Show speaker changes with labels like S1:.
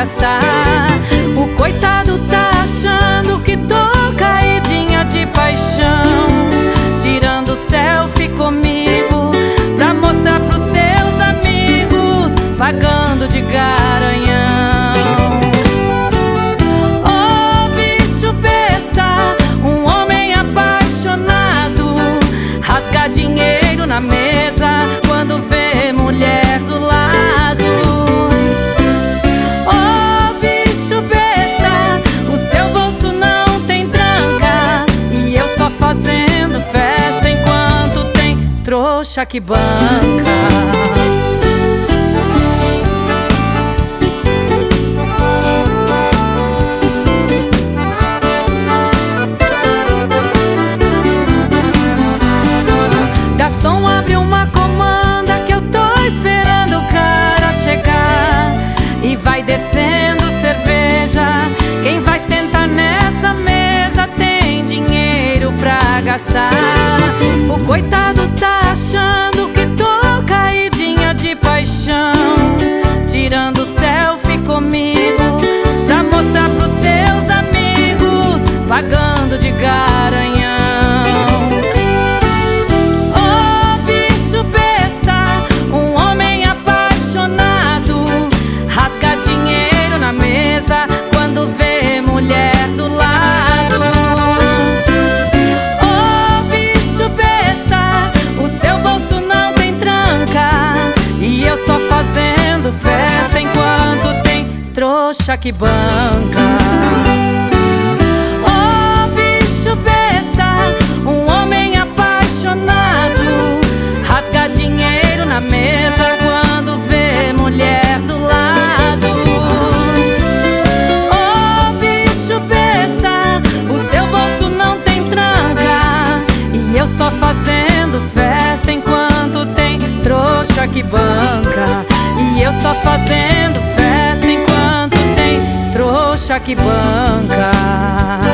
S1: gastar. O coitado tá achando que tô caidinha de paixão, tirando selfie comigo pra mostrar pros seus amigos, pagando de garanhão. Ô bicho besta, um homem apaixonado rasga dinheiro na mesa quando vê mulher do lado. Ô bicho besta, o seu bolso não tem tranca e eu só fazendo festa enquanto tem trouxa que banca. Garçom, abre uma comanda que eu tô esperando o cara chegar. E vai descendo cerveja, quem vai sentar nessa mesa tem dinheiro pra gastar. O coitado tá achando que tô caidinha de paixão, tirando selfie comigo pra mostrar pros seus amigos, pagando de garanhão. Dinheiro na mesa quando vê mulher do lado. Ô bicho besta, o seu bolso não tem tranca e eu só fazendo festa enquanto tem trouxa que banca. Ô bicho besta, um homem apaixonado rasga dinheiro na mesa quando vê mulher do lado. Só fazendo festa enquanto tem trouxa que banca. E eu só fazendo festa enquanto tem trouxa que banca.